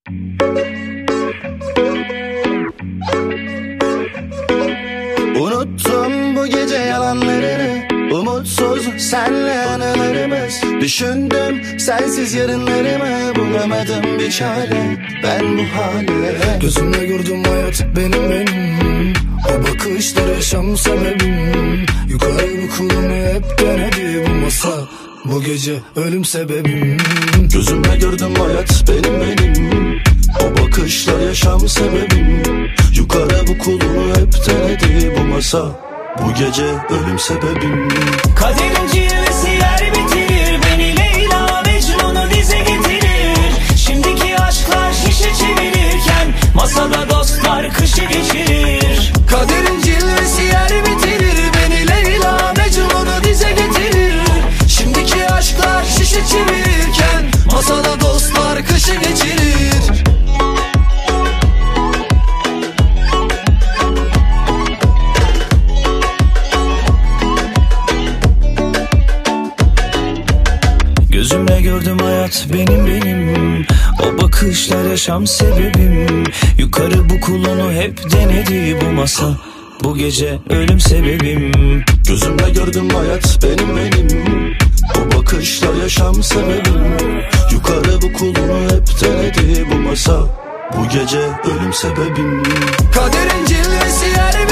Unuttum bu gece yalanlarını, umutsuz senle anılarımız. Düşündüm sensiz yarınlarımı, bulamadım bir çare ben bu hale. Gözümle gördüm hayat benim. O bakışlar yaşam sebebim. Yukarı bu kulumu hep denedi bu masa. Bu gece ölüm sebebim. Gözümle gördüm hayat benim. O bakışlar yaşam sebebim. Yukarı bu kulunu hep denedi bu masa. Bu gece ölüm sebebim. Kaderin cilvesi yer bitirir, beni Leyla Mecnun'u dize getirir. Şimdiki aşklar şişe çevirirken masada dostlar kışı geçirir. Kaderin cilvesi yer bitirir, beni Leyla Mecnun'u dize getirir. Şimdiki aşklar şişe çevirirken masada dostlar kışı geçirir. Gözümle gördüm hayat benim. O bakışlar yaşam sebebim. Yukarı bu kulunu hep denedi bu masa. Bu gece ölüm sebebim. Gözümle gördüm hayat benim. O bakışlar yaşam sebebim. Yukarı bu kulunu hep denedi bu masa. Bu gece ölüm sebebim. Kaderin cilvesi yer